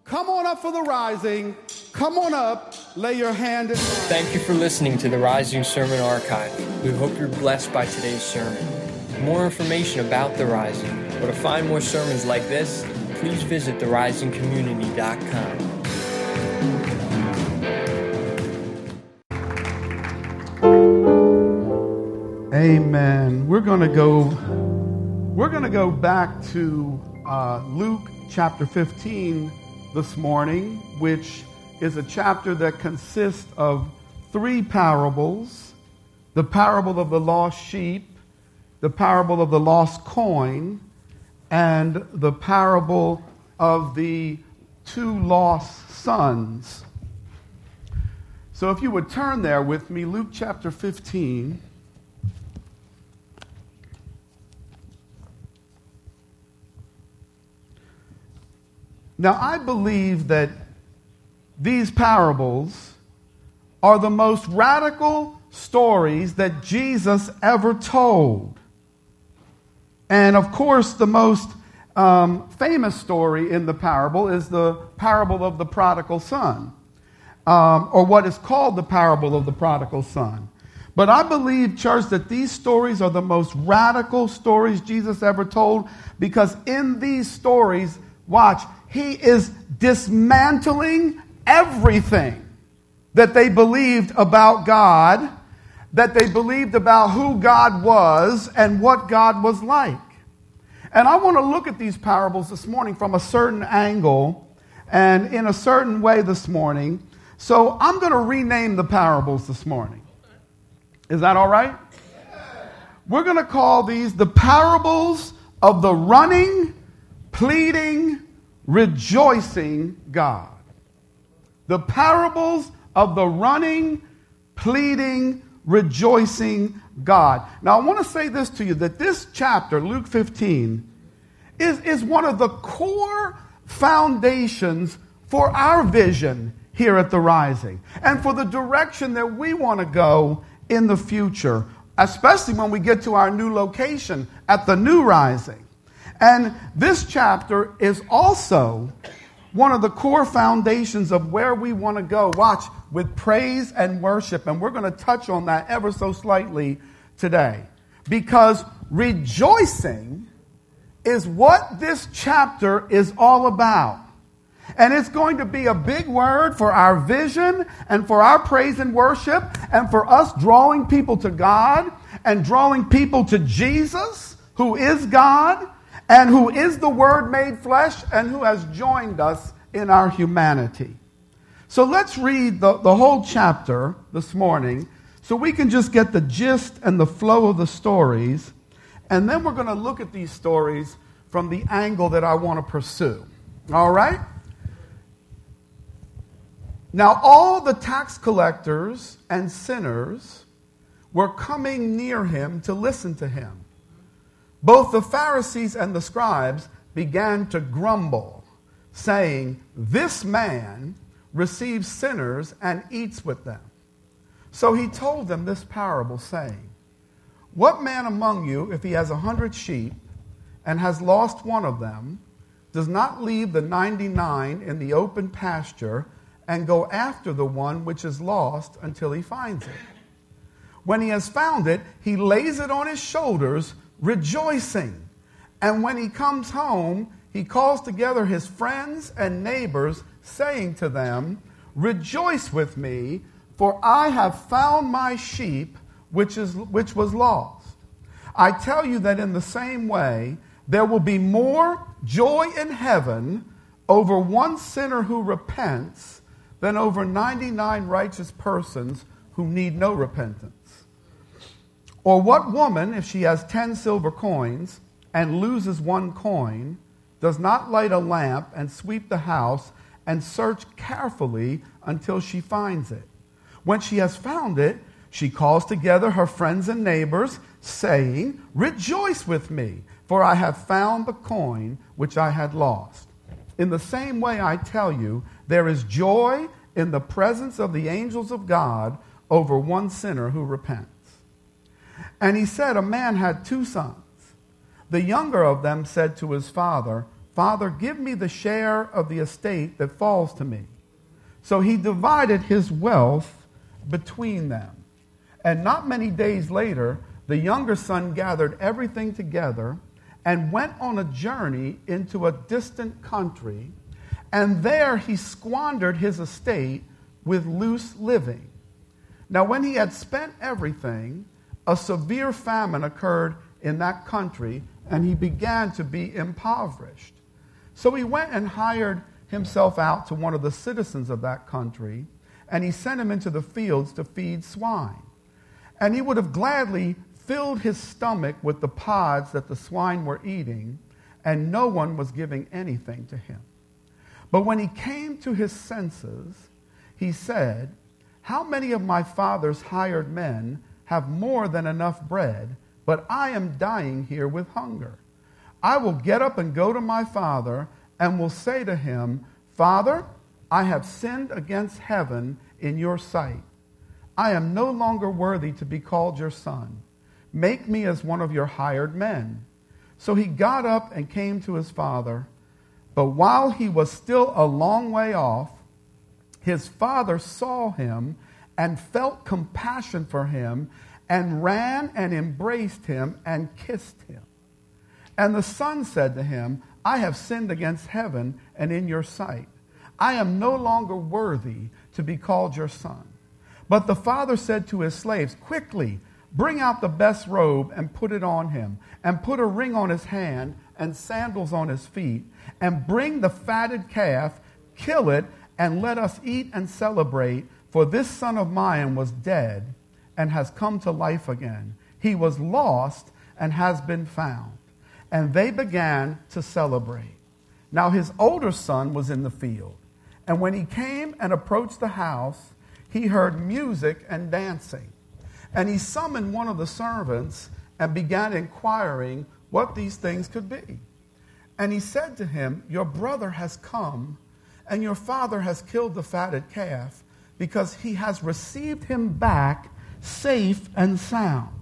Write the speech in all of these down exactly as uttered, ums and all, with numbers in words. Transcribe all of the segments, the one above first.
Come on up for the rising. Come on up. Lay your hand in mine. Thank you for listening to the Rising Sermon Archive. We hope you're blessed by today's sermon. For more information about The Rising, or to find more sermons like this, please visit the rising community dot com. Amen. We're going to go. We're going to go back to uh, Luke chapter fifteen this morning, which is a chapter that consists of three parables: the parable of the lost sheep, the parable of the lost coin, and the parable of the two lost sons. So if you would turn there with me, Luke chapter fifteen. Now, I believe that these parables are the most radical stories that Jesus ever told. And of course, the most um, famous story in the parable is the parable of the prodigal son, um, or what is called the parable of the prodigal son. But I believe, church, that these stories are the most radical stories Jesus ever told, because in these stories, watch, he is dismantling everything that they believed about God, that they believed about who God was and what God was like. And I want to look at these parables this morning from a certain angle and in a certain way this morning. So I'm going to rename the parables this morning. Is that all right? We're going to call these the parables of the running, pleading, rejoicing God. The parables of the running, pleading, rejoicing God. Now, I want to say this to you, that this chapter, Luke fifteen, is, is one of the core foundations for our vision here at The Rising, and for the direction that we want to go in the future, especially when we get to our new location at the New Rising. And this chapter is also one of the core foundations of where we want to go. Watch, with praise and worship. And we're going to touch on that ever so slightly today. Because rejoicing is what this chapter is all about. And it's going to be a big word for our vision and for our praise and worship and for us drawing people to God and drawing people to Jesus, who is God, and who is the Word made flesh, and who has joined us in our humanity. So let's read the, the whole chapter this morning so we can just get the gist and the flow of the stories. And then we're going to look at these stories from the angle that I want to pursue. All right? Now, all the tax collectors and sinners were coming near him to listen to him. Both the Pharisees and the scribes began to grumble, saying, "This man receives sinners and eats with them." So he told them this parable, saying, "What man among you, if he has a hundred sheep and has lost one of them, does not leave the ninety-nine in the open pasture and go after the one which is lost until he finds it? When he has found it, he lays it on his shoulders, rejoicing. And when he comes home, he calls together his friends and neighbors, saying to them, 'Rejoice with me, for I have found my sheep which is which was lost.' I tell you that in the same way, there will be more joy in heaven over one sinner who repents than over ninety-nine righteous persons who need no repentance. Or what woman, if she has ten silver coins and loses one coin, does not light a lamp and sweep the house and search carefully until she finds it? When she has found it, she calls together her friends and neighbors, saying, 'Rejoice with me, for I have found the coin which I had lost.' In the same way, I tell you, there is joy in the presence of the angels of God over one sinner who repents." And he said, a man had two sons. The younger of them said to his father, Father, give me the share of the estate that falls to me. So he divided his wealth between them. And not many days later, the younger son gathered everything together and went on a journey into a distant country, and there he squandered his estate with loose living. Now, when he had spent everything, a severe famine occurred in that country, and he began to be impoverished. So he went and hired himself out to one of the citizens of that country, and he sent him into the fields to feed swine. And he would have gladly filled his stomach with the pods that the swine were eating, and no one was giving anything to him. But when he came to his senses, he said, "How many of my father's hired men have more than enough bread, but I am dying here with hunger? I will get up and go to my father and will say to him, 'Father, I have sinned against heaven in your sight. I am no longer worthy to be called your son. Make me as one of your hired men.' So he got up and came to his father. But while he was still a long way off, his father saw him and felt compassion for him and ran and embraced him and kissed him. And the son said to him, 'I have sinned against heaven and in your sight. I am no longer worthy to be called your son.' But the father said to his slaves, 'Quickly, bring out the best robe and put it on him, and put a ring on his hand and sandals on his feet, and bring the fatted calf, kill it, and let us eat and celebrate. For this son of mine was dead and has come to life again. He was lost and has been found.' And they began to celebrate. Now his older son was in the field. And when he came and approached the house, he heard music and dancing. And he summoned one of the servants and began inquiring what these things could be. And he said to him, 'Your brother has come, and your father has killed the fatted calf, because he has received him back safe and sound.'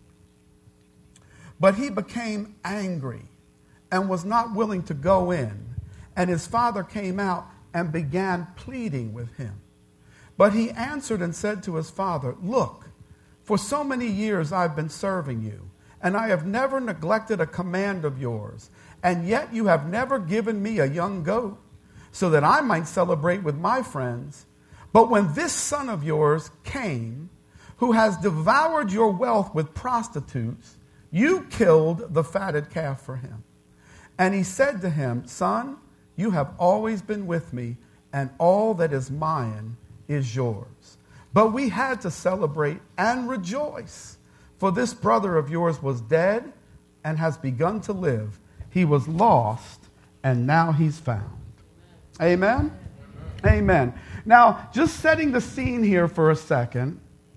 But he became angry and was not willing to go in. And his father came out and began pleading with him. But he answered and said to his father, 'Look, for so many years I've been serving you, and I have never neglected a command of yours, and yet you have never given me a young goat, so that I might celebrate with my friends. But when this son of yours came, who has devoured your wealth with prostitutes, you killed the fatted calf for him.' And he said to him, 'Son, you have always been with me, and all that is mine is yours. But we had to celebrate and rejoice, for this brother of yours was dead and has begun to live. He was lost, and now he's found.'" Amen? Amen. Now, just setting the scene here for a second,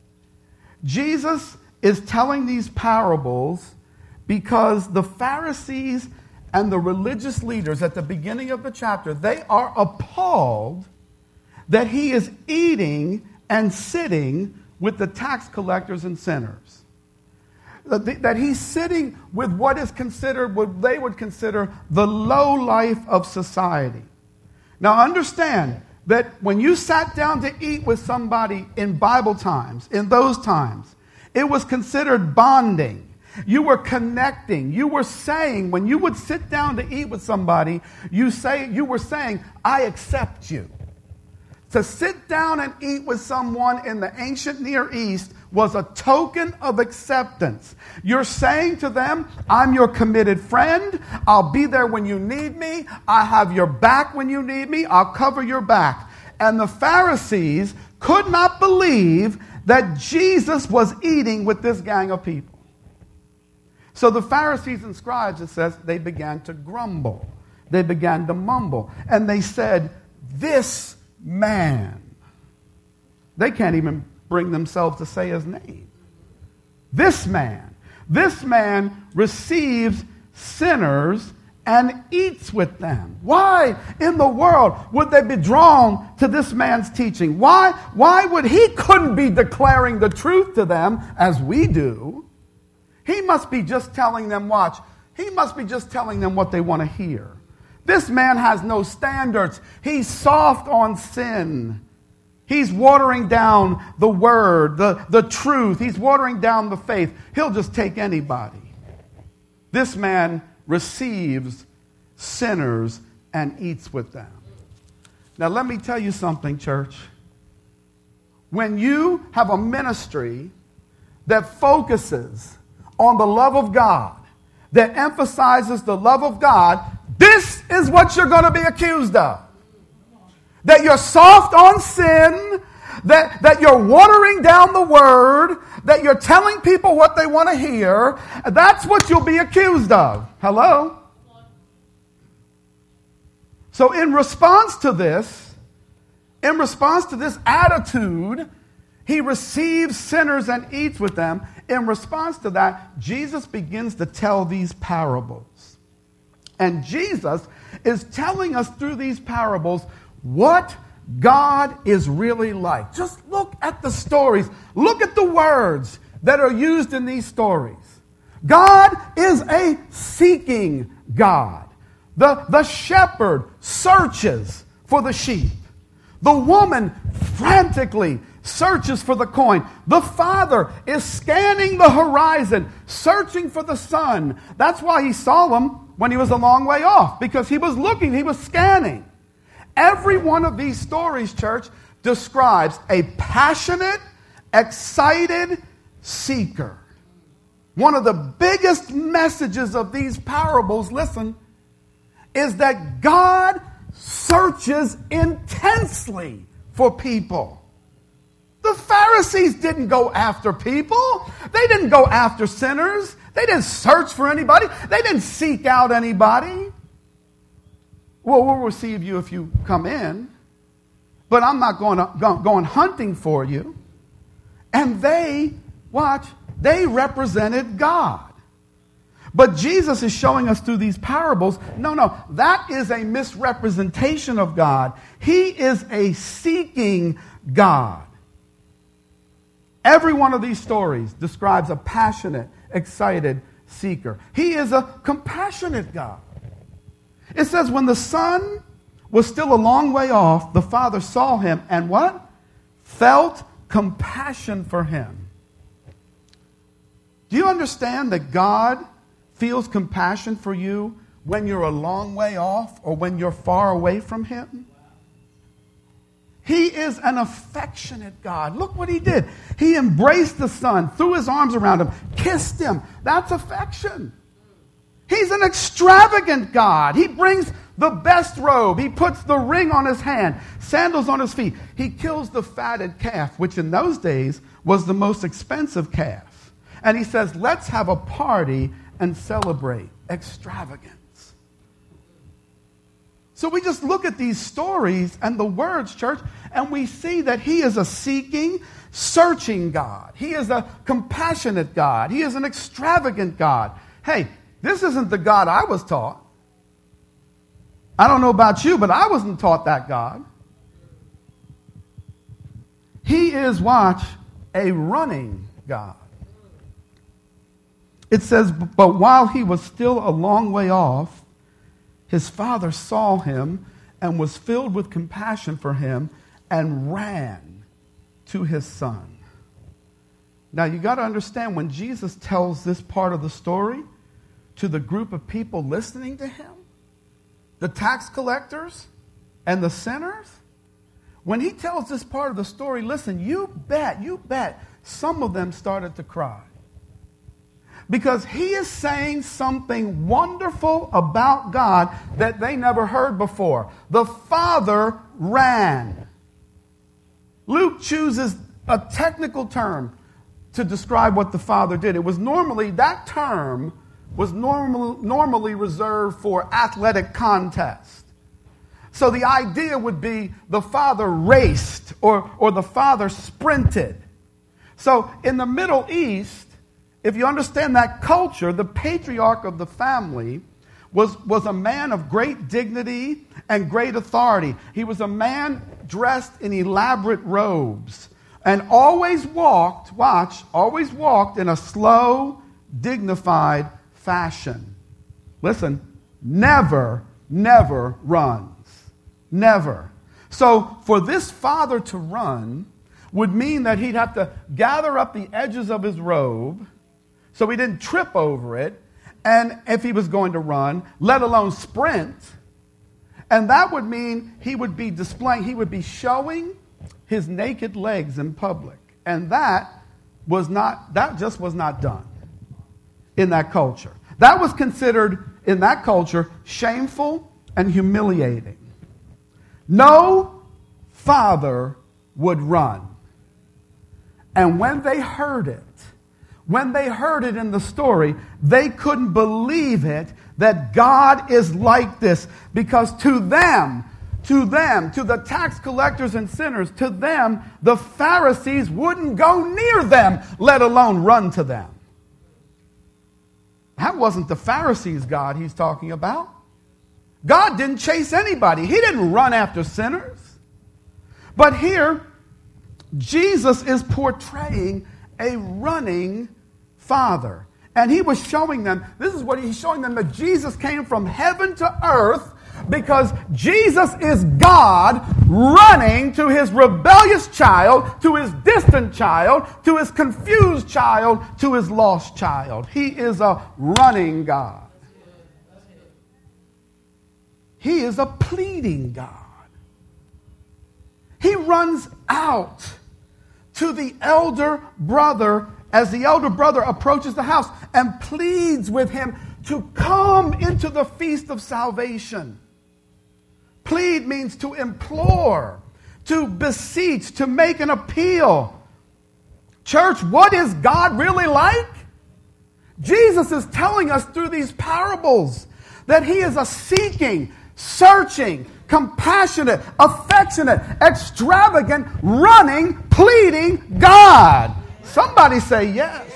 Jesus is telling these parables because the Pharisees and the religious leaders at the beginning of the chapter, they are appalled that he is eating and sitting with the tax collectors and sinners. That he's sitting with what is considered, what they would consider the low life of society. Now understand that when you sat down to eat with somebody in Bible times, in those times, it was considered bonding. You were connecting. You were saying, when you would sit down to eat with somebody, you say you were saying, "I accept you." To sit down and eat with someone in the ancient Near East was a token of acceptance. You're saying to them, "I'm your committed friend. I'll be there when you need me. I have your back when you need me. I'll cover your back." And the Pharisees could not believe that Jesus was eating with this gang of people. So the Pharisees and scribes, it says, they began to grumble. They began to mumble. And they said, "This man." They can't even bring themselves to say his name. This man. This man receives sinners and eats with them. Why in the world would they be drawn to this man's teaching? Why, why would he couldn't be declaring the truth to them as we do? He must be just telling them, watch, he must be just telling them what they want to hear. This man has no standards. He's soft on sin. He's watering down the word, the, the truth. He's watering down the faith. He'll just take anybody. This man receives sinners and eats with them. Now, let me tell you something, church. When you have a ministry that focuses on the love of God, that emphasizes the love of God, this is what you're going to be accused of. That you're soft on sin, that, that you're watering down the word, that you're telling people what they want to hear. That's what you'll be accused of. Hello? So in response to this, in response to this attitude, he receives sinners and eats with them. In response to that, Jesus begins to tell these parables. And Jesus is telling us through these parables what God is really like. Just look at the stories. Look at the words that are used in these stories. God is a seeking God. The, the shepherd searches for the sheep. The woman frantically searches for the coin. The father is scanning the horizon, searching for the son. That's why he saw him when he was a long way off, because he was looking, he was scanning. Every one of these stories, church, describes a passionate, excited seeker. One of the biggest messages of these parables, listen, is that God searches intensely for people. The Pharisees didn't go after people. They didn't go after sinners. They didn't search for anybody. They didn't seek out anybody. Well, we'll receive you if you come in, but I'm not going, to, going hunting for you. And they, watch, they represented God. But Jesus is showing us through these parables, no, no, that is a misrepresentation of God. He is a seeking God. Every one of these stories describes a passionate, excited seeker. He is a compassionate God. It says when the son was still a long way off, the father saw him and what? Felt compassion for him. Do you understand that God feels compassion for you when you're a long way off or when you're far away from him? He is an affectionate God. Look what he did. He embraced the son, threw his arms around him, kissed him. That's affection. He's an extravagant God. He brings the best robe. He puts the ring on his hand, sandals on his feet. He kills the fatted calf, which in those days was the most expensive calf. And he says, let's have a party and celebrate. Extravagance. So we just look at these stories and the words, church, and we see that he is a seeking, searching God. He is a compassionate God. He is an extravagant God. Hey, this isn't the God I was taught. I don't know about you, but I wasn't taught that God. He is, watch, a running God. It says, but while he was still a long way off, his father saw him and was filled with compassion for him and ran to his son. Now you got to understand, when Jesus tells this part of the story to the group of people listening to him, the tax collectors and the sinners, when he tells this part of the story, listen, you bet, you bet some of them started to cry. Because he is saying something wonderful about God that they never heard before. The Father ran. Luke chooses a technical term to describe what the Father did. It was normally, that term was normal, normally reserved for athletic contests. So the idea would be the Father raced or, or the Father sprinted. So in the Middle East, if you understand that culture, the patriarch of the family was, was a man of great dignity and great authority. He was a man dressed in elaborate robes and always walked, watch, always walked in a slow, dignified fashion. Listen, never never runs. Never. So for this father to run would mean that he'd have to gather up the edges of his robe so he didn't trip over it, and if he was going to run, let alone sprint. And that would mean he would be displaying, he would be showing his naked legs in public. And that was not, that just was not done in that culture. That was considered, in that culture, shameful and humiliating. No father would run. And when they heard it, when they heard it in the story, they couldn't believe it that God is like this. Because to them, to them, to the tax collectors and sinners, to them, the Pharisees wouldn't go near them, let alone run to them. That wasn't the Pharisees' God he's talking about. God didn't chase anybody. He didn't run after sinners. But here, Jesus is portraying a running father. And he was showing them, this is what he's showing them, that Jesus came from heaven to earth because Jesus is God running to his rebellious child, to his distant child, to his confused child, to his lost child. He is a running God. He is a pleading God. He runs out to the elder brother as the elder brother approaches the house and pleads with him to come into the feast of salvation. Plead means to implore, to beseech, to make an appeal. Church, what is God really like? Jesus is telling us through these parables that he is a seeking, searching, compassionate, affectionate, extravagant, running, pleading God. Somebody say yes.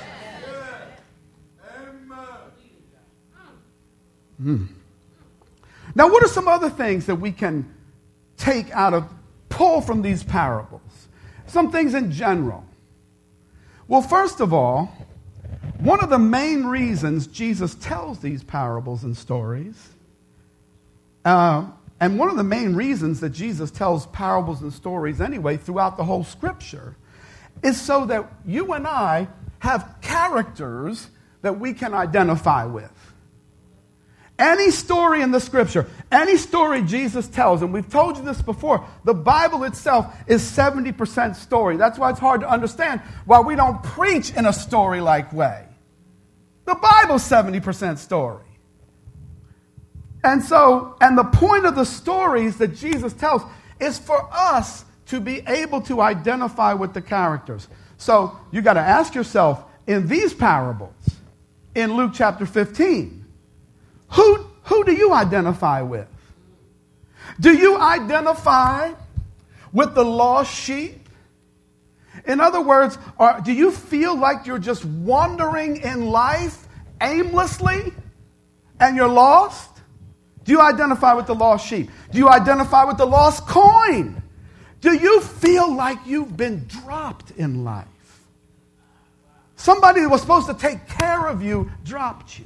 Hmm. Now, what are some other things that we can take out of, pull from these parables? Some things in general. Well, first of all, one of the main reasons Jesus tells these parables and stories, uh, and one of the main reasons that Jesus tells parables and stories anyway throughout the whole Scripture, is so that you and I have characters that we can identify with. Any story in the Scripture, any story Jesus tells, and we've told you this before, the Bible itself is seventy percent story. That's why it's hard to understand why we don't preach in a story-like way. The Bible's seventy percent story. And so, and the point of the stories that Jesus tells is for us to be able to identify with the characters. So, you got to ask yourself, in these parables, in Luke chapter fifteen, Who, who do you identify with? Do you identify with the lost sheep? In other words, are, do you feel like you're just wandering in life aimlessly and you're lost? Do you identify with the lost sheep? Do you identify with the lost coin? Do you feel like you've been dropped in life? Somebody who was supposed to take care of you dropped you.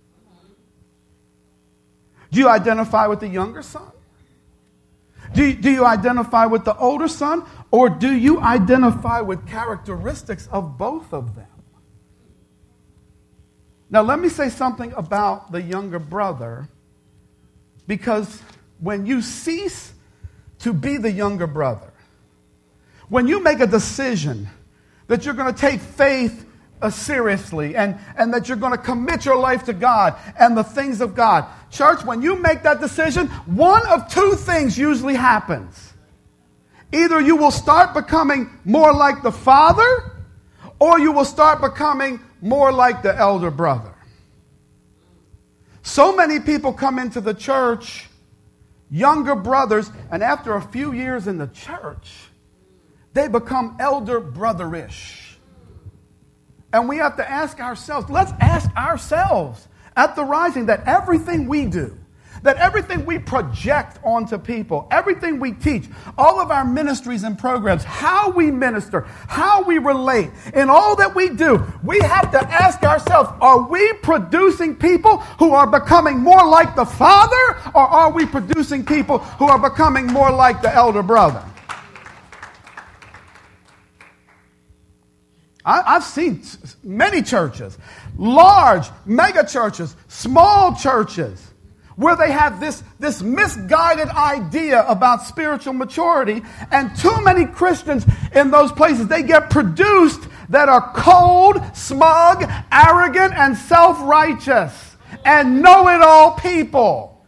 Do you identify with the younger son? Do you, do you identify with the older son? Or do you identify with characteristics of both of them? Now, let me say something about the younger brother, because when you cease to be the younger brother, when you make a decision that you're going to take faith Uh, seriously and, and that you're going to commit your life to God and the things of God. Church, when you make that decision, one of two things usually happens. Either you will start becoming more like the father, or you will start becoming more like the elder brother. So many people come into the church, younger brothers, and after a few years in the church, they become elder brother-ish. And we have to ask ourselves, let's ask ourselves at the Rising that everything we do, that everything we project onto people, everything we teach, all of our ministries and programs, how we minister, how we relate, in all that we do, we have to ask ourselves, are we producing people who are becoming more like the Father, or are we producing people who are becoming more like the elder brother? I, I've seen many churches, large mega churches, small churches, where they have this, this misguided idea about spiritual maturity, and too many Christians in those places, they get produced that are cold, smug, arrogant, and self-righteous, and know-it-all people.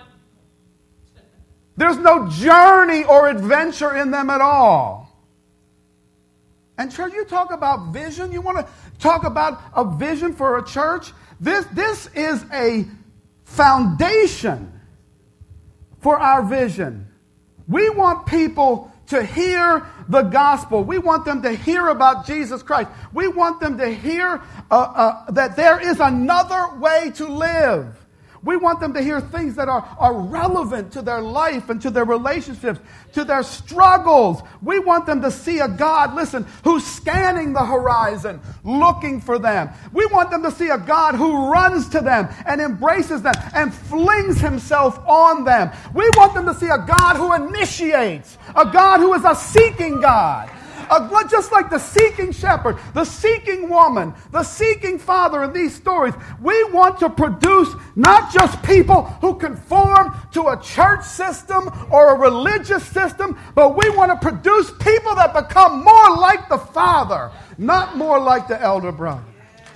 There's no journey or adventure in them at all. And church, you talk about vision. You want to talk about a vision for a church? This, this is a foundation for our vision. We want people to hear the gospel. We want them to hear about Jesus Christ. We want them to hear uh, uh, that there is another way to live. We want them to hear things that are, are relevant to their life and to their relationships, to their struggles. We want them to see a God, listen, who's scanning the horizon, looking for them. We want them to see a God who runs to them and embraces them and flings himself on them. We want them to see a God who initiates, a God who is a seeking God. Uh, just like the seeking shepherd, the seeking woman, the seeking father in these stories, we want to produce not just people who conform to a church system or a religious system, but we want to produce people that become more like the Father, not more like the elder brother.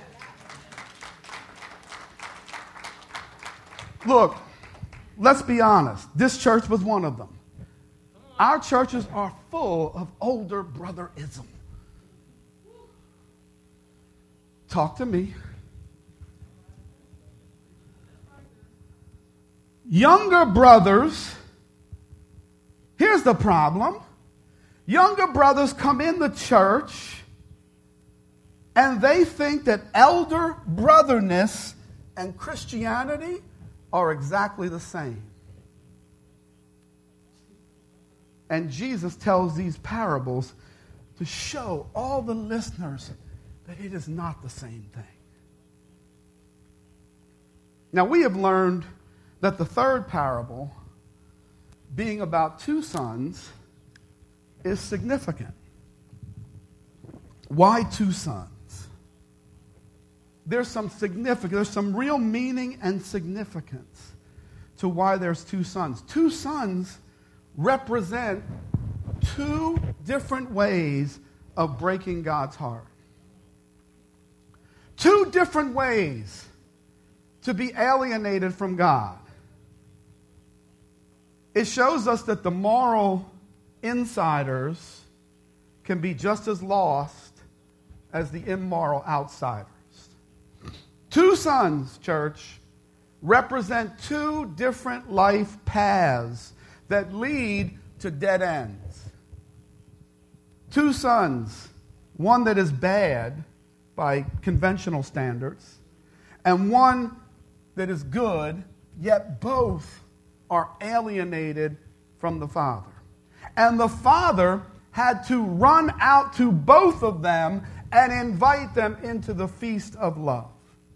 Look, let's be honest. This church was one of them. Our churches are full of older brotherism. Talk to me. Younger brothers, here's the problem. Younger brothers come in the church and they think that elder brotherness and Christianity are exactly the same. And Jesus tells these parables to show all the listeners that it is not the same thing. Now, we have learned that the third parable, being about two sons, is significant. Why two sons? There's some significance, there's some real meaning and significance to why there's two sons. Two sons represent two different ways of breaking God's heart. Two different ways to be alienated from God. It shows us that the moral insiders can be just as lost as the immoral outsiders. Two sons, church, represent two different life paths that lead to dead ends. Two sons, one that is bad by conventional standards, and one that is good, yet both are alienated from the Father. And the Father had to run out to both of them and invite them into the feast of love.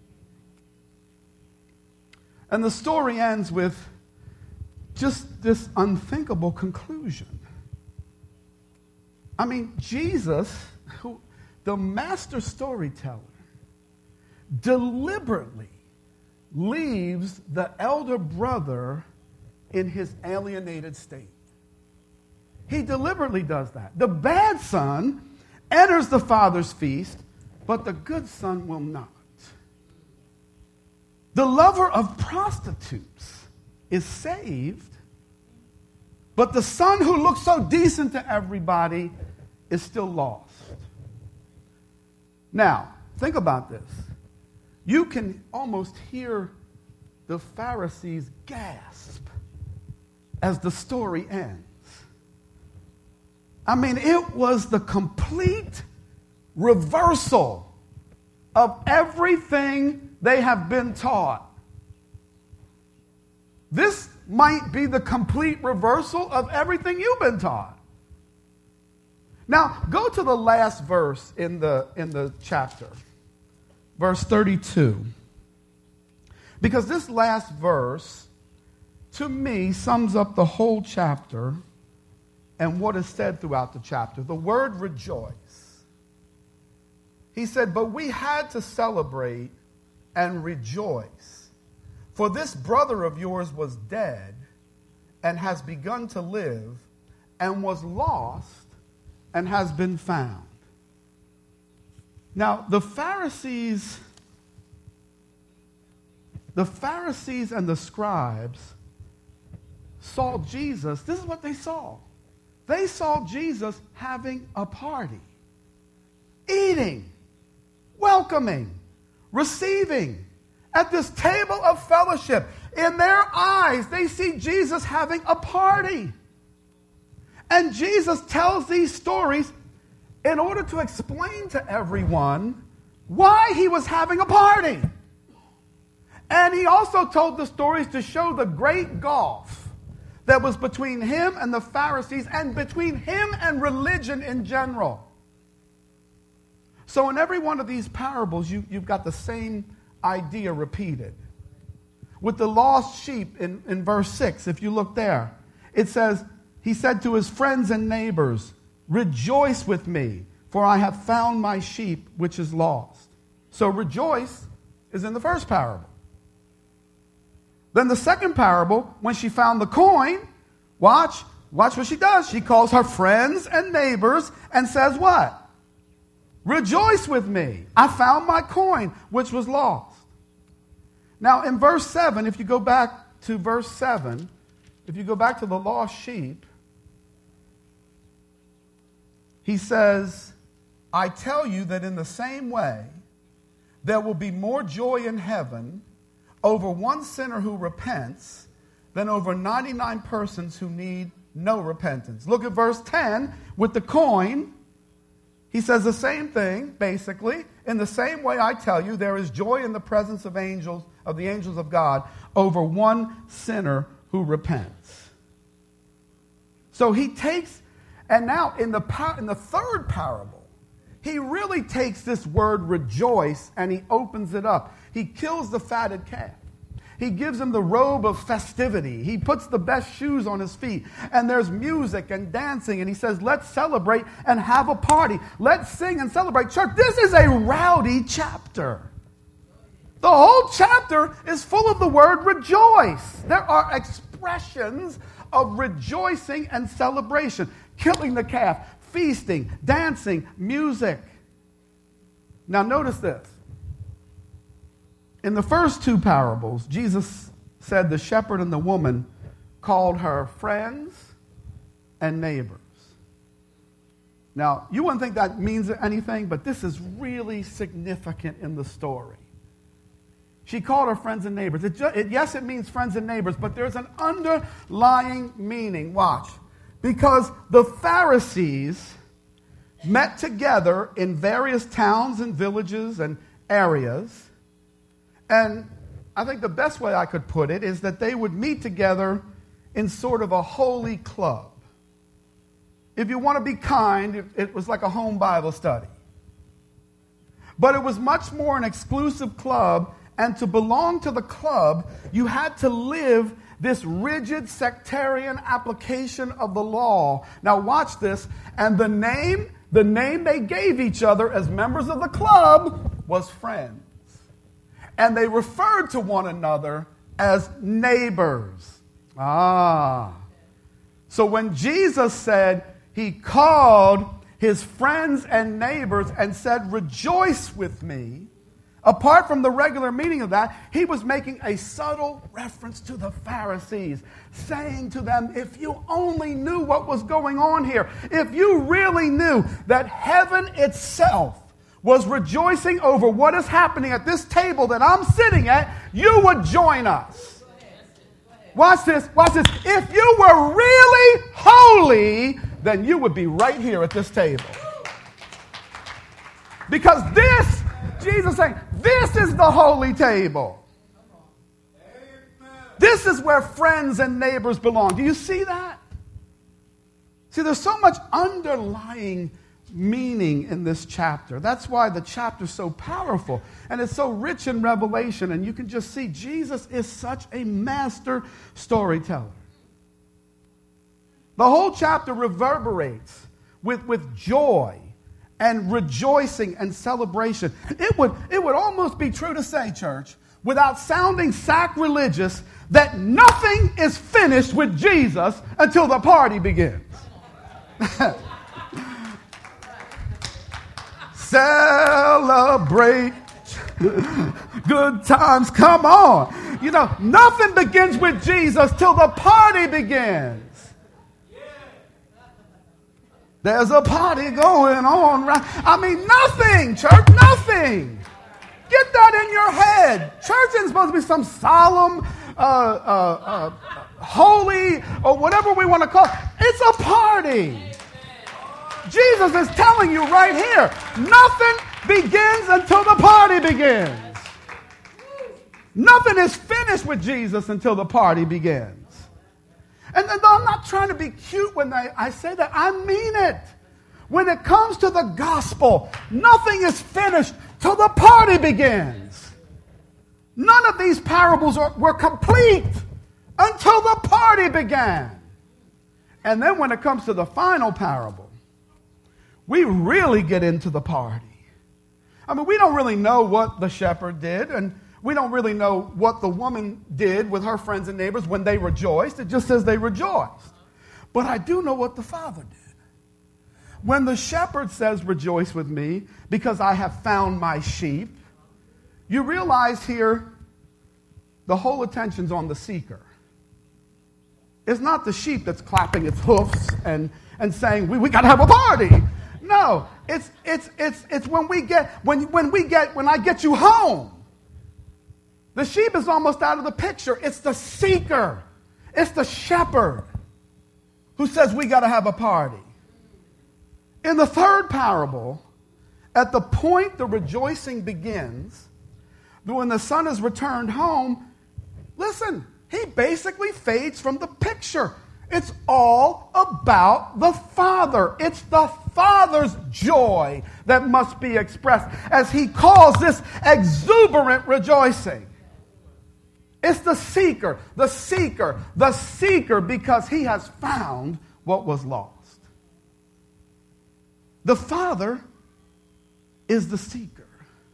And the story ends with just this unthinkable conclusion. I mean, Jesus, who, the master storyteller, deliberately leaves the elder brother in his alienated state. He deliberately does that. The bad son enters the father's feast, but the good son will not. The lover of prostitutes is saved, but the son who looks so decent to everybody is still lost. Now, think about this. You can almost hear the Pharisees gasp as the story ends. I mean, it was the complete reversal of everything they have been taught. This might be the complete reversal of everything you've been taught. Now, go to the last verse in the, in the chapter, verse thirty-two. Because this last verse, to me, sums up the whole chapter and what is said throughout the chapter. The word rejoice. He said, but we had to celebrate and rejoice, for this brother of yours was dead and has begun to live, and was lost and has been found. Now, the Pharisees, the Pharisees and the scribes saw Jesus. This is what they saw. They saw Jesus having a party, eating, welcoming, receiving at this table of fellowship. In their eyes, they see Jesus having a party. And Jesus tells these stories in order to explain to everyone why he was having a party. And he also told the stories to show the great gulf that was between him and the Pharisees and between him and religion in general. So in every one of these parables, you, you've got the same idea repeated. With the lost sheep in, in verse six, if you look there, it says, he said to his friends and neighbors, rejoice with me, for I have found my sheep which is lost. So rejoice is in the first parable. Then the second parable, when she found the coin, watch, watch what she does. She calls her friends and neighbors and says what? Rejoice with me. I found my coin which was lost. Now in verse seven, if you go back to verse seven, if you go back to the lost sheep, he says, I tell you that in the same way, there will be more joy in heaven over one sinner who repents than over ninety-nine persons who need no repentance. Look at verse ten with the coin. He says the same thing, basically. In the same way, I tell you, there is joy in the presence of angels, of the angels of God, over one sinner who repents. So he takes, and now in the par- in the third parable, he really takes this word rejoice and he opens it up. He kills the fatted calf. He gives him the robe of festivity. He puts the best shoes on his feet. And there's music and dancing. And he says, let's celebrate and have a party. Let's sing and celebrate. Church, this is a rowdy chapter. The whole chapter is full of the word rejoice. There are expressions of rejoicing and celebration. Killing the calf, feasting, dancing, music. Now notice this. In the first two parables, Jesus said the shepherd and the woman called her friends and neighbors. Now, you wouldn't think that means anything, but this is really significant in the story. She called her friends and neighbors. It just, it, yes, it means friends and neighbors, but there's an underlying meaning. Watch. Because the Pharisees met together in various towns and villages and areas. And I think the best way I could put it is that they would meet together in sort of a holy club. If you want to be kind, it, it was like a home Bible study. But it was much more an exclusive club, and to belong to the club, you had to live this rigid sectarian application of the law. Now watch this. And the name, the name they gave each other as members of the club was friends. And they referred to one another as neighbors. Ah. So when Jesus said he called his friends and neighbors and said, rejoice with me, apart from the regular meaning of that, he was making a subtle reference to the Pharisees, saying to them, if you only knew what was going on here, if you really knew that heaven itself was rejoicing over what is happening at this table that I'm sitting at, you would join us. Watch this, watch this. If you were really holy, then you would be right here at this table. Because this, Jesus is saying, this is the holy table. This is where friends and neighbors belong. Do you see that? See, there's so much underlying meaning in this chapter. That's why the chapter is so powerful and it's so rich in revelation. And you can just see Jesus is such a master storyteller. The whole chapter reverberates with, with joy and rejoicing and celebration. It would, it would almost be true to say, church, without sounding sacrilegious, that nothing is finished with Jesus until the party begins. Celebrate. Good times, come on. You know, nothing begins with Jesus till the party begins. There's a party going on, right? I mean, nothing, church, nothing. Get that in your head. Church isn't supposed to be some solemn, uh, uh, uh, holy, or whatever we want to call it. It's a party. Jesus is telling you right here, nothing begins until the party begins. Nothing is finished with Jesus until the party begins. And, and I'm not trying to be cute when I, I say that. I mean it. When it comes to the gospel, nothing is finished till the party begins. None of these parables are, were complete until the party began. And then when it comes to the final parable, we really get into the party. I mean, we don't really know what the shepherd did, and we don't really know what the woman did with her friends and neighbors when they rejoiced. It just says they rejoiced. But I do know what the Father did. When the shepherd says, rejoice with me because I have found my sheep, you realize here the whole attention's on the seeker. It's not the sheep that's clapping its hoofs and, and saying, we, we got to have a party. No, it's it's it's it's when we get when when we get when I get you home. The sheep is almost out of the picture. It's the seeker. It's the shepherd who says we got to have a party. In the third parable, at the point the rejoicing begins, when the son is returned home, listen, he basically fades from the picture. It's all about the Father. It's the Father's joy that must be expressed as he calls this exuberant rejoicing. It's the seeker, the seeker, the seeker because he has found what was lost. The Father is the seeker.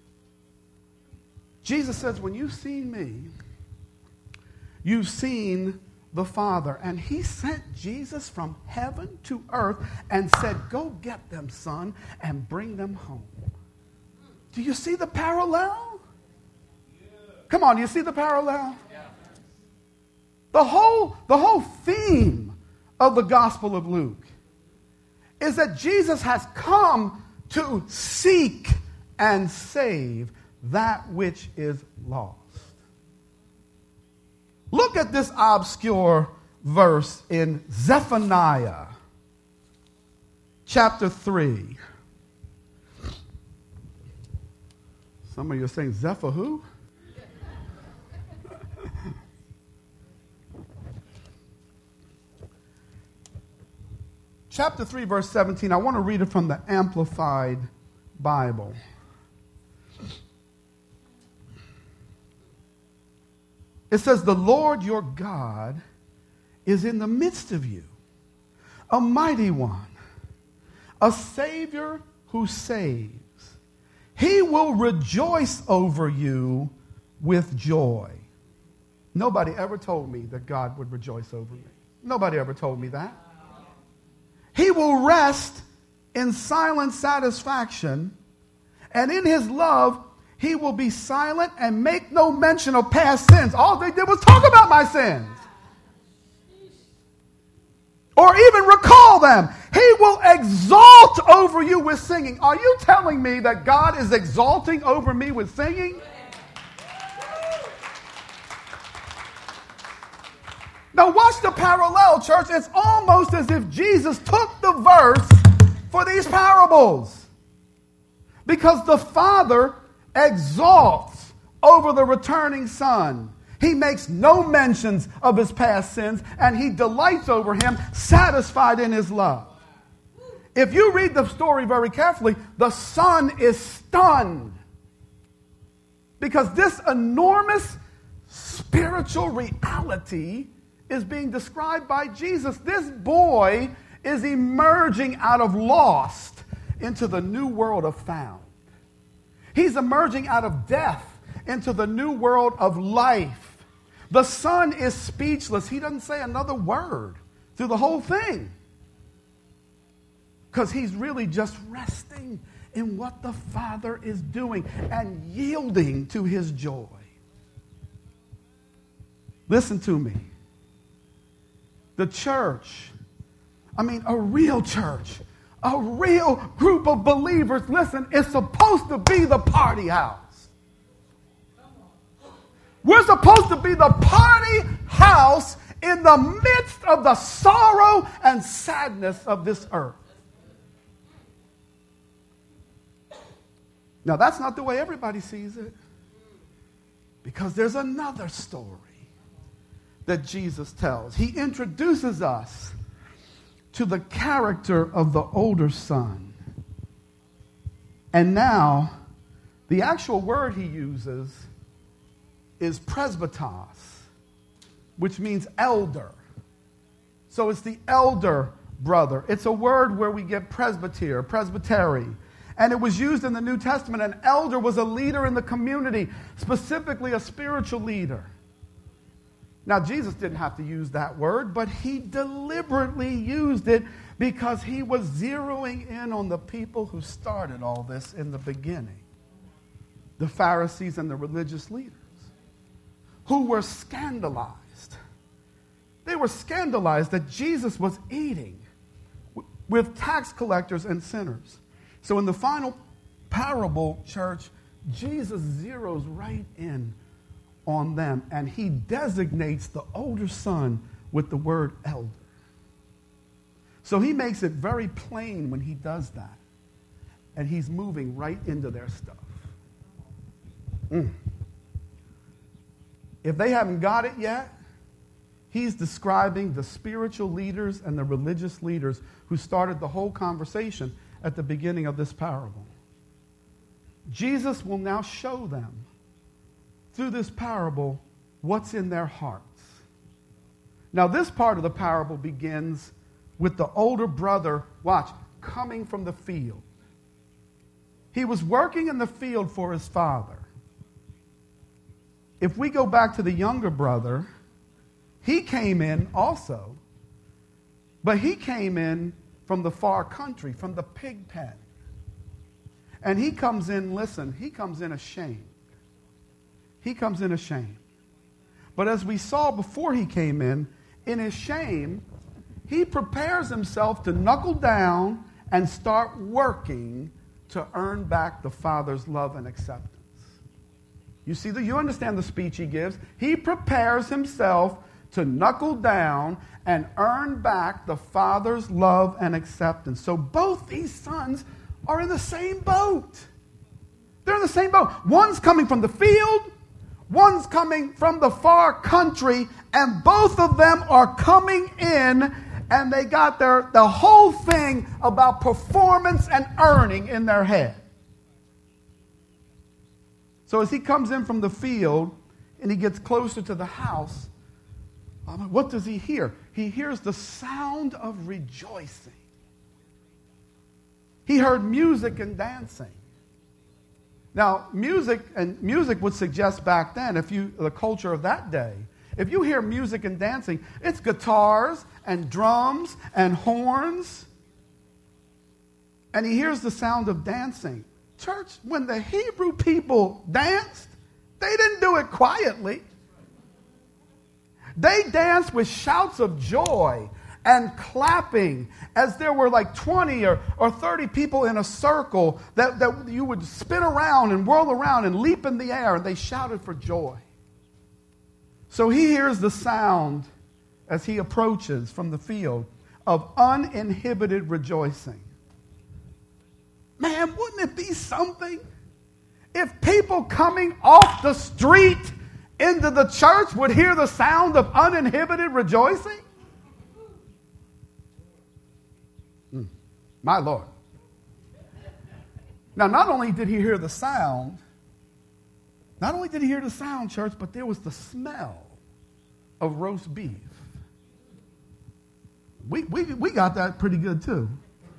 Jesus says, when you've seen me, you've seen the Father. And he sent Jesus from heaven to earth and said, go get them, son, and bring them home. Do you see the parallel? Yeah. Come on, do you see the parallel? Yeah. The whole, the whole theme of the Gospel of Luke is that Jesus has come to seek and save that which is lost. Look at this obscure verse in Zephaniah chapter three. Some of you are saying, Zephyr who? Chapter three, verse seventeen. I want to read it from the Amplified Bible. It says, the Lord your God is in the midst of you, a mighty one, a Savior who saves. He will rejoice over you with joy. Nobody ever told me that God would rejoice over me. Nobody ever told me that. He will rest in silent satisfaction, and in his love, he will be silent and make no mention of past sins. All they did was talk about my sins. Or even recall them. He will exalt over you with singing. Are you telling me that God is exalting over me with singing? Now watch the parallel, church. It's almost as if Jesus took the verse for these parables. Because the Father exalts over the returning son. He makes no mentions of his past sins, and he delights over him, satisfied in his love. If you read the story very carefully, the son is stunned because this enormous spiritual reality is being described by Jesus. This boy is emerging out of lost into the new world of found. He's emerging out of death into the new world of life. The son is speechless. He doesn't say another word through the whole thing because he's really just resting in what the Father is doing and yielding to his joy. Listen to me. The church, I mean a real church, a real group of believers, listen, is supposed to be the party house. We're supposed to be the party house in the midst of the sorrow and sadness of this earth. Now, that's not the way everybody sees it, because there's another story that Jesus tells. He introduces us to the character of the older son. And now, the actual word he uses is presbytos, which means elder. So it's the elder brother. It's a word where we get presbyter, presbytery. And it was used in the New Testament. An elder was a leader in the community, specifically a spiritual leader. Now, Jesus didn't have to use that word, but he deliberately used it because he was zeroing in on the people who started all this in the beginning. The Pharisees and the religious leaders who were scandalized. They were scandalized that Jesus was eating with tax collectors and sinners. So in the final parable, church, Jesus zeroes right in on them, and he designates the older son with the word elder. So he makes it very plain when he does that, and he's moving right into their stuff. Mm. If they haven't got it yet, he's describing the spiritual leaders and the religious leaders who started the whole conversation at the beginning of this parable. Jesus will now show them through this parable what's in their hearts. Now, this part of the parable begins with the older brother, watch, coming from the field. He was working in the field for his father. If we go back to the younger brother, he came in also, but he came in from the far country, from the pig pen. And he comes in, listen, he comes in ashamed. He comes in ashamed. But as we saw before he came in, in his shame, he prepares himself to knuckle down and start working to earn back the Father's love and acceptance. You see, that you understand the speech he gives. He prepares himself to knuckle down and earn back the Father's love and acceptance. So both these sons are in the same boat. They're in the same boat. One's coming from the field, one's coming from the far country, and both of them are coming in, and they got their the whole thing about performance and earning in their head. So as he comes in from the field and he gets closer to the house, um, what does he hear? He hears the sound of rejoicing. He heard music and dancing. Now, music and music would suggest back then, if you the culture of that day, if you hear music and dancing, it's guitars and drums and horns. And he hears the sound of dancing. Church, when the Hebrew people danced, they didn't do it quietly. They danced with shouts of joy and clapping as there were like twenty or, or thirty people in a circle that, that you would spin around and whirl around and leap in the air, and they shouted for joy. So he hears the sound as he approaches from the field of uninhibited rejoicing. Man, wouldn't it be something if people coming off the street into the church would hear the sound of uninhibited rejoicing? Mm, my Lord. Now, not only did he hear the sound, not only did he hear the sound, church, but there was the smell of roast beef. We, we, we got that pretty good too.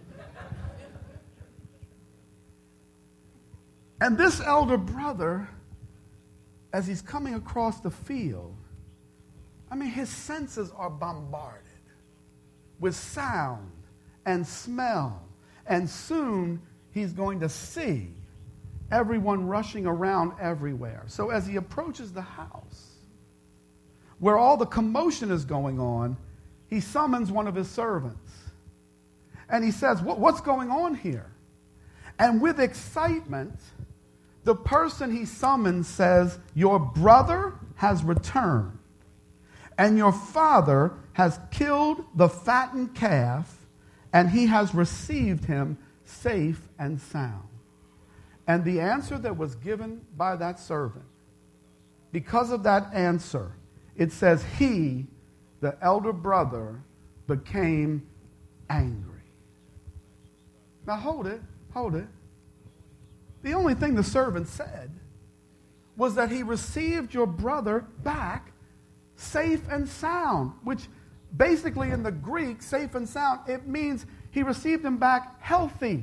And this elder brother, as he's coming across the field, I mean, his senses are bombarded with sound and smell. And soon he's going to see everyone rushing around everywhere. So as he approaches the house, where all the commotion is going on, he summons one of his servants. And he says, what, what's going on here? And with excitement, the person he summons says, your brother has returned, and your father has killed the fattened calf, and he has received him safe and sound. And the answer that was given by that servant, because of that answer, it says he, the elder brother, became angry. Now hold it, hold it. The only thing the servant said was that he received your brother back safe and sound, which basically in the Greek, safe and sound, it means he received him back healthy.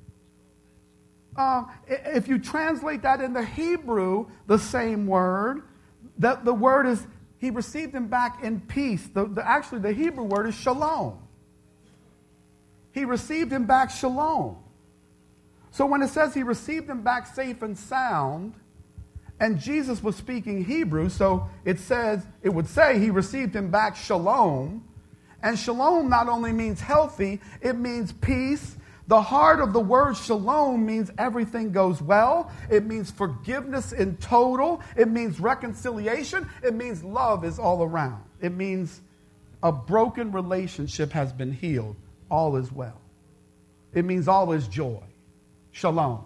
Uh, if you translate that in the Hebrew, the same word, that the word is he received him back in peace. The, the, actually, the Hebrew word is shalom. He received him back shalom. So when it says he received him back safe and sound, and Jesus was speaking Hebrew, so it says, it would say he received him back shalom. And shalom not only means healthy, it means peace. The heart of the word shalom means everything goes well. It means forgiveness in total. It means reconciliation. It means love is all around. It means a broken relationship has been healed. All is well. It means all is joy. Shalom.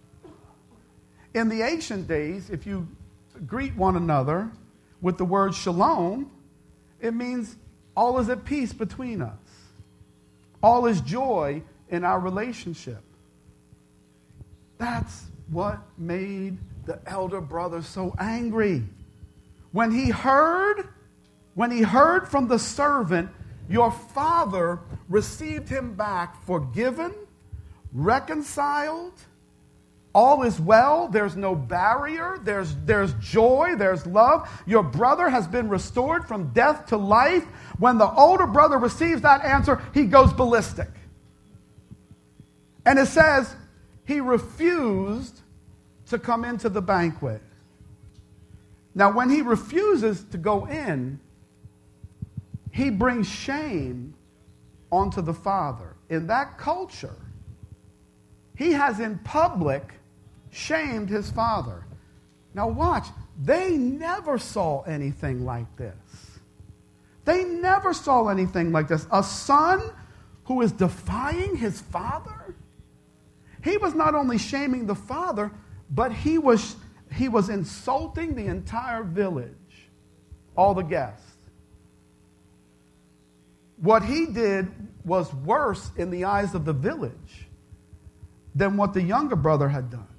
In the ancient days, if you greet one another with the word shalom, it means all is at peace between us. All is joy in our relationship. That's what made the elder brother so angry. When he heard, when he heard from the servant, your father received him back forgiven, reconciled, all is well, there's no barrier, there's, there's joy, there's love. Your brother has been restored from death to life. When the older brother receives that answer, he goes ballistic. And it says he refused to come into the banquet. Now, when he refuses to go in, he brings shame onto the father. In that culture, he has in public shamed his father. Now watch, they never saw anything like this. They never saw anything like this. A son who is defying his father? He was not only shaming the father, but he was, he was insulting the entire village, all the guests. What he did was worse in the eyes of the village than what the younger brother had done.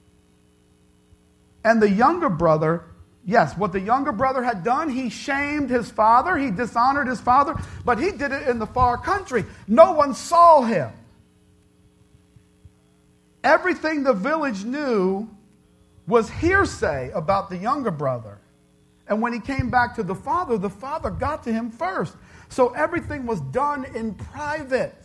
And the younger brother, yes, what the younger brother had done, he shamed his father, he dishonored his father, but he did it in the far country. No one saw him. Everything the village knew was hearsay about the younger brother. And when he came back to the father, the father got to him first. So everything was done in private.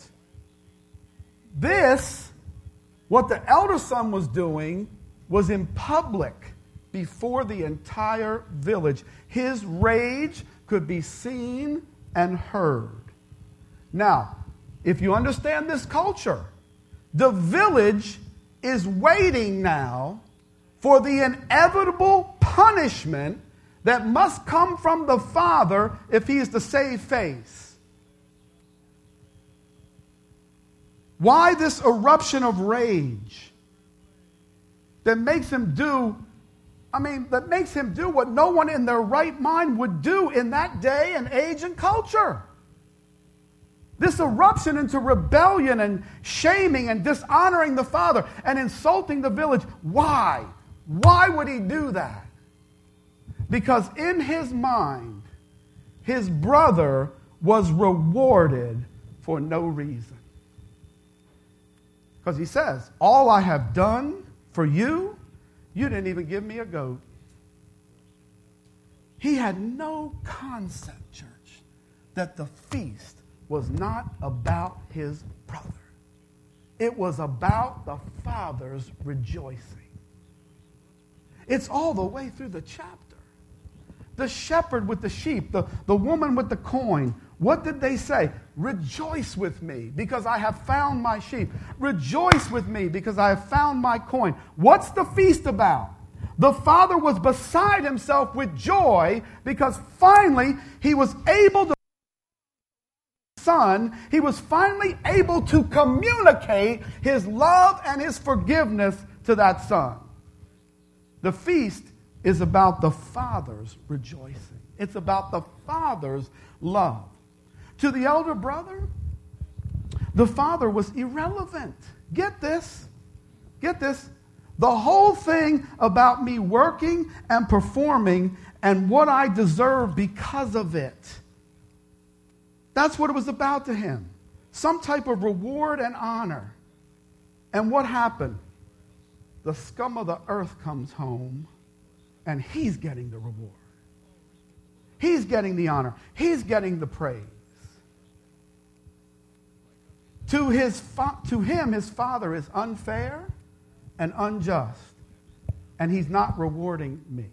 This, what the elder son was doing, was in public before the entire village. His rage could be seen and heard. Now, if you understand this culture, the village is waiting now for the inevitable punishment that must come from the father if he is to save face. Why this eruption of rage that makes him do I mean, that makes him do what no one in their right mind would do in that day and age and culture. This eruption into rebellion and shaming and dishonoring the father and insulting the village. Why? Why would he do that? Because in his mind, his brother was rewarded for no reason. Because he says, all I have done for you, you didn't even give me a goat. He had no concept, church, that the feast was not about his brother. It was about the Father's rejoicing. It's all the way through the chapter. The shepherd with the sheep, the, the woman with the coin, what did they say? Rejoice with me because I have found my sheep. Rejoice with me because I have found my coin. What's the feast about? The father was beside himself with joy because finally he was able to son, he was finally able to communicate his love and his forgiveness to that son. The feast is about the Father's rejoicing. It's about the Father's love. To the elder brother, the father was irrelevant. Get this. Get this. The whole thing about me working and performing and what I deserve because of it. That's what it was about to him. Some type of reward and honor. And what happened? The scum of the earth comes home, and he's getting the reward. He's getting the honor. He's getting the praise. To, his fa- to him, his father is unfair and unjust, and he's not rewarding me.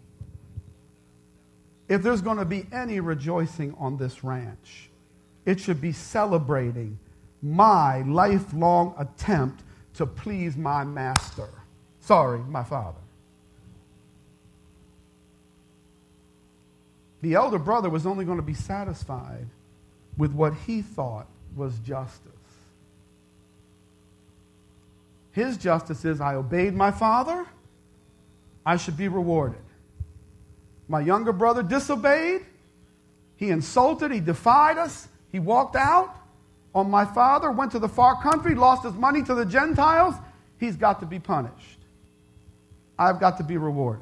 If there's going to be any rejoicing on this ranch, it should be celebrating my lifelong attempt to please my master. Sorry, my father. The elder brother was only going to be satisfied with what he thought was justice. His justice is, I obeyed my father, I should be rewarded. My younger brother disobeyed, he insulted, he defied us, he walked out on my father, went to the far country, lost his money to the Gentiles, he's got to be punished. I've got to be rewarded.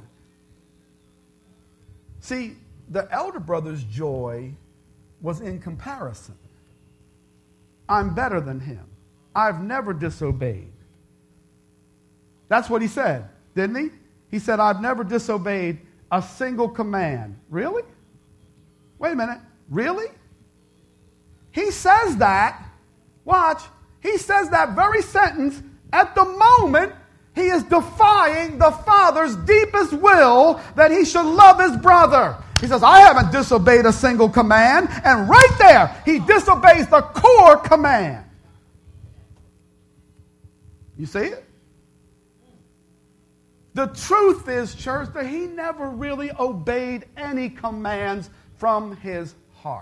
See, the elder brother's joy was in comparison. I'm better than him. I've never disobeyed. That's what he said, didn't he? He said, I've never disobeyed a single command. Really? Wait a minute. Really? He says that, watch, he says that very sentence at the moment he is defying the Father's deepest will that he should love his brother. He says, I haven't disobeyed a single command. And right there, he disobeys the core command. You see it? The truth is, church, that he never really obeyed any commands from his heart,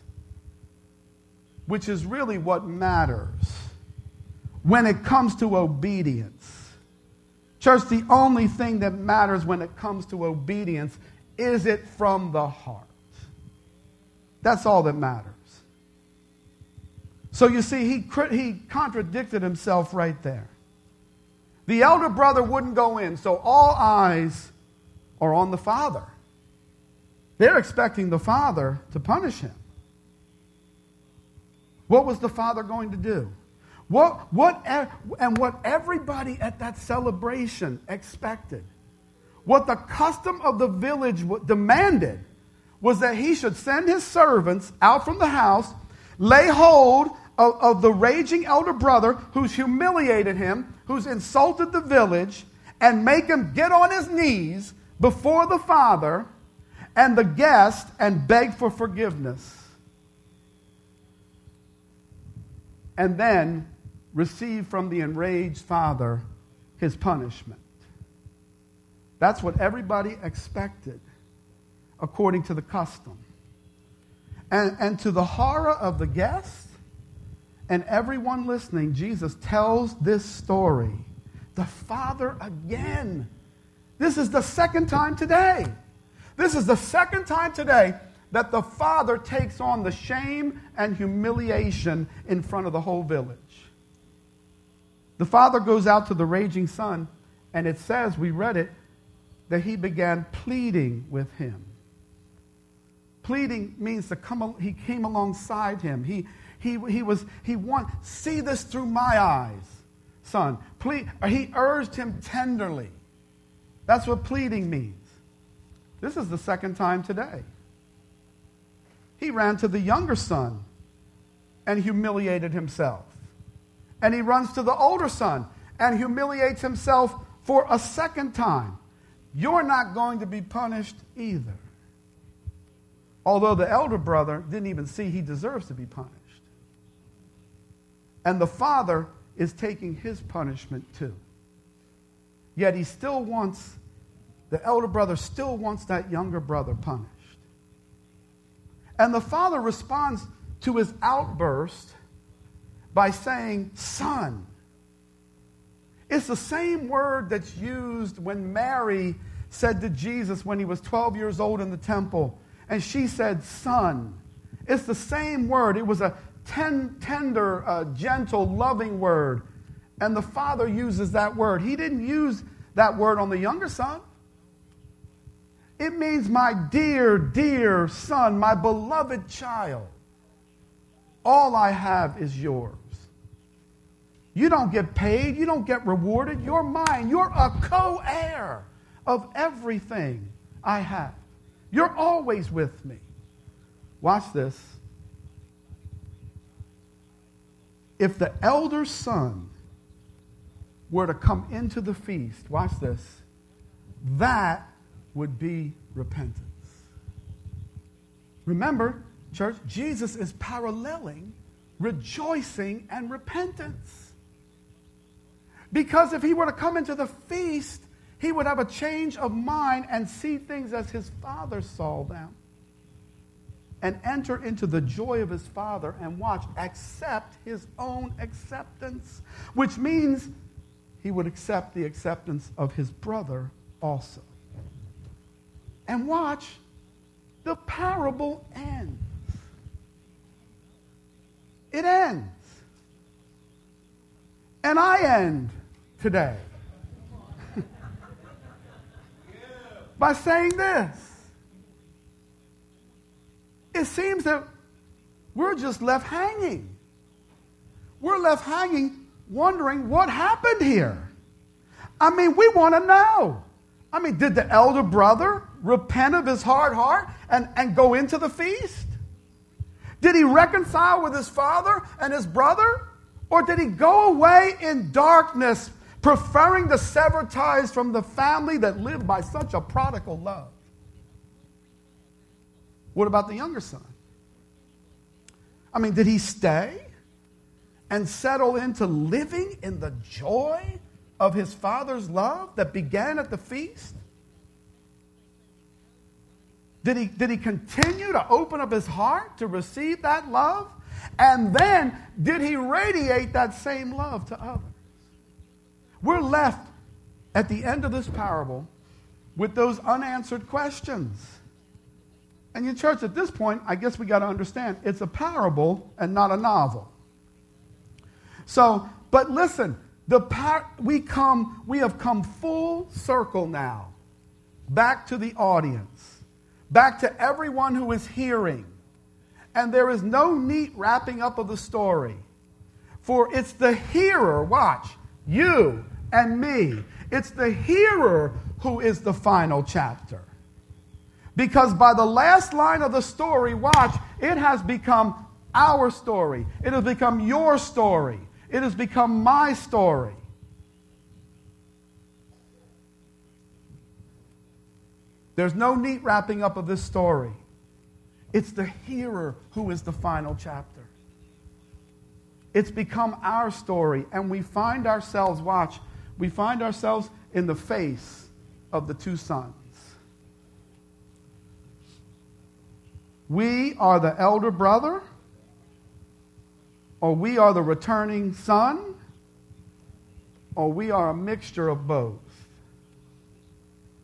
which is really what matters when it comes to obedience. Church, the only thing that matters when it comes to obedience is it from the heart. That's all that matters. So you see, he, he contradicted himself right there. The elder brother wouldn't go in, so all eyes are on the father. They're expecting the father to punish him. What was the father going to do? What, what, and what everybody at that celebration expected, what the custom of the village demanded, was that he should send his servants out from the house, lay hold of, of the raging elder brother who's humiliated him, who's insulted the village, and make him get on his knees before the father and the guest and beg for forgiveness. And then receive from the enraged father his punishment. That's what everybody expected according to the custom. And, and to the horror of the guests and everyone listening, Jesus tells this story. The father again This is the second time today. This is the second time today that the father takes on the shame and humiliation in front of the whole village. The father goes out to the raging son, and it says, we read it, that he began pleading with him. Pleading means to come. He came alongside him. He he he was he want see this through my eyes, son. Plead. He urged him tenderly. That's what pleading means. This is the second time today. He ran to the younger son and humiliated himself, and he runs to the older son and humiliates himself for a second time. You're not going to be punished either. Although the elder brother didn't even see he deserves to be punished. And the father is taking his punishment too. Yet he still wants, the elder brother still wants that younger brother punished. And the father responds to his outburst by saying, son. It's the same word that's used when Mary said to Jesus when he was twelve years old in the temple, and she said, son. It's the same word. It was a ten, tender, uh, gentle, loving word. And the father uses that word. He didn't use that word on the younger son. It means my dear, dear son, my beloved child. All I have is yours. You don't get paid. You don't get rewarded. You're mine. You're a co-heir of everything I have. You're always with me. Watch this. If the elder son were to come into the feast, watch this, that would be repentance. Remember, church, Jesus is paralleling rejoicing and repentance. Because if he were to come into the feast, he would have a change of mind and see things as his father saw them. And enter into the joy of his father and watch, accept his own acceptance. Which means he would accept the acceptance of his brother also. And watch, the parable ends. It ends. And I end today by saying this. It seems that we're just left hanging. We're left hanging wondering what happened here. I mean, we want to know. I mean, did the elder brother repent of his hard heart and, and go into the feast? Did he reconcile with his father and his brother? Or did he go away in darkness, preferring to sever ties from the family that lived by such a prodigal love? What about the younger son? I mean, did he stay and settle into living in the joy of his father's love that began at the feast? Did he, did he continue to open up his heart to receive that love? And then, did he radiate that same love to others? We're left at the end of this parable with those unanswered questions. And in church, at this point, I guess we got to understand, it's a parable and not a novel. So, but listen, the par- we come, we have come full circle now, back to the audience, back to everyone who is hearing. And there is no neat wrapping up of the story. For it's the hearer, watch, you and me. It's the hearer who is the final chapter. Because by the last line of the story, watch, it has become our story. It has become your story. It has become my story. There's no neat wrapping up of this story. It's the hearer who is the final chapter. It's become our story, and we find ourselves, watch, we find ourselves in the face of the two sons. We are the elder brother, or we are the returning son, or we are a mixture of both.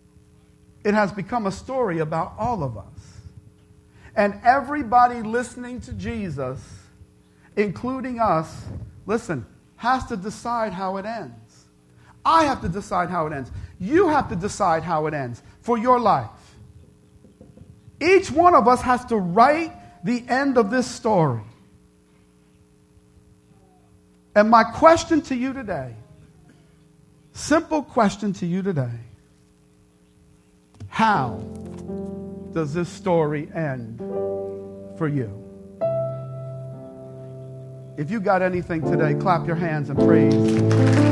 It has become a story about all of us. And everybody listening to Jesus, including us, listen, has to decide how it ends. I have to decide how it ends. You have to decide how it ends for your life. Each one of us has to write the end of this story. And my question to you today, simple question to you today, how does this story end for you? If you got anything today, clap your hands and praise